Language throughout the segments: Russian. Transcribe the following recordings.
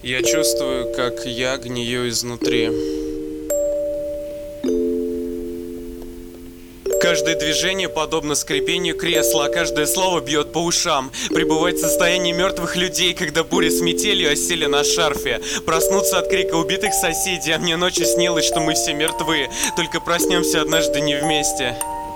Я чувствую, как я гнию изнутри. Каждое движение подобно скрипению кресла, а каждое слово бьет по ушам. Пребывать в состоянии мертвых людей, когда буря с метелью осели на шарфе. Проснуться от крика убитых соседей, а мне ночью снилось, что мы все мертвы. Только проснемся однажды не вместе.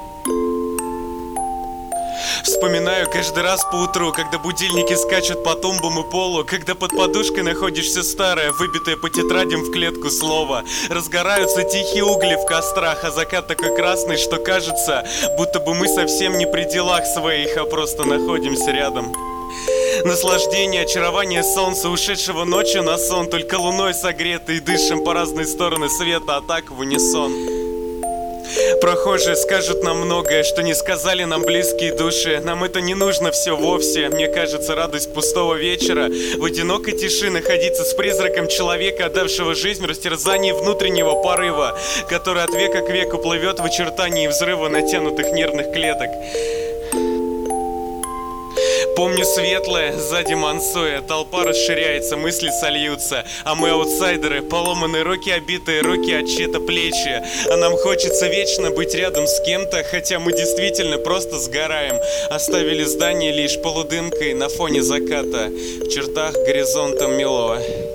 Вспоминаю каждый раз по утру, когда будильники скачут по тумбам и полу, когда под подушкой находишь все старое, выбитое по тетрадям в клетку слово. Разгораются тихие угли в кострах, а закат такой красный, что кажется, будто бы мы совсем не при делах своих, а просто находимся рядом. Наслаждение, очарование солнца, ушедшего ночью на сон, только луной согреты и дышим по разные стороны света, а так в унисон. Прохожие скажут нам многое, что не сказали нам близкие души. Нам это не нужно все вовсе. Мне кажется, радость пустого вечера в одинокой тиши находиться с призраком человека, отдавшего жизнь в растерзании внутреннего порыва, который от века к веку плывет в очертании взрыва натянутых нервных клеток. Помню светлое, сзади мансуя, толпа расширяется, мысли сольются, а мы аутсайдеры, поломанные руки, обитые руки от чьи-то плечи. А нам хочется вечно быть рядом с кем-то, хотя мы действительно просто сгораем. Оставили здание лишь полудымкой на фоне заката, в чертах горизонта милого.